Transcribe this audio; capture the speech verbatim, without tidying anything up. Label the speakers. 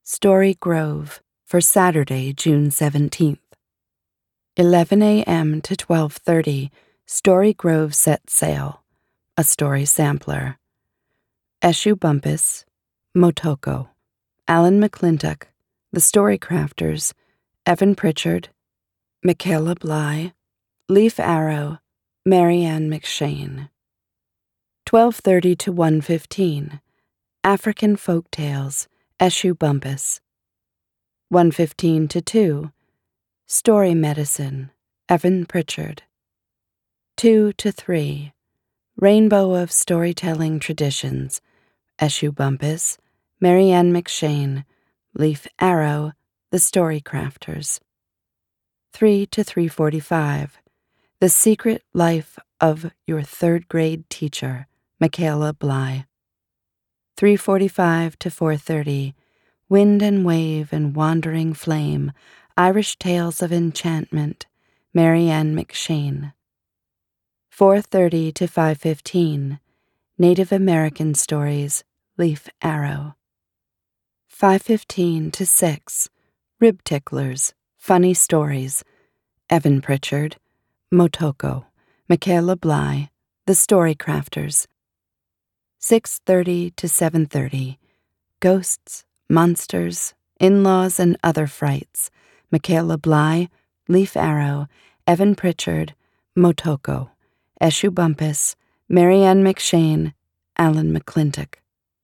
Speaker 1: Story Grove for Saturday, June seventeenth. eleven a.m. to twelve thirty, Story Grove Set Sail, a story sampler. Eshu Bumpus, Motoko, Alan McClintock, The Story Crafters, Evan Pritchard, Michaela Bly, Leaf Arrow, Marianne McShane. twelve thirty to one fifteen, African Folk Tales, Eshu Bumpus. one fifteen to two, Story Medicine, Evan Pritchard. two to three, Rainbow of Storytelling Traditions, Eshu Bumpus, Marianne McShane, Leaf Arrow, The Story Crafters. three to three forty-five, The Secret Life of Your Third Grade Teacher, Michaela Bly. three forty-five to four thirty, Wind and Wave and Wandering Flame, Irish Tales of Enchantment, Marianne McShane. four thirty to five fifteen, Native American Stories, Leaf Arrow. five fifteen to six, Rib Ticklers, Funny Stories, Evan Pritchard, Motoko, Michaela Bly, The Story Crafters. six thirty to seven thirty, Ghosts, Monsters, In-Laws and Other Frights, Michaela Bly, Leaf Arrow, Evan Pritchard, Motoko, Eshu Bumpus, Marianne McShane, Alan McClintock.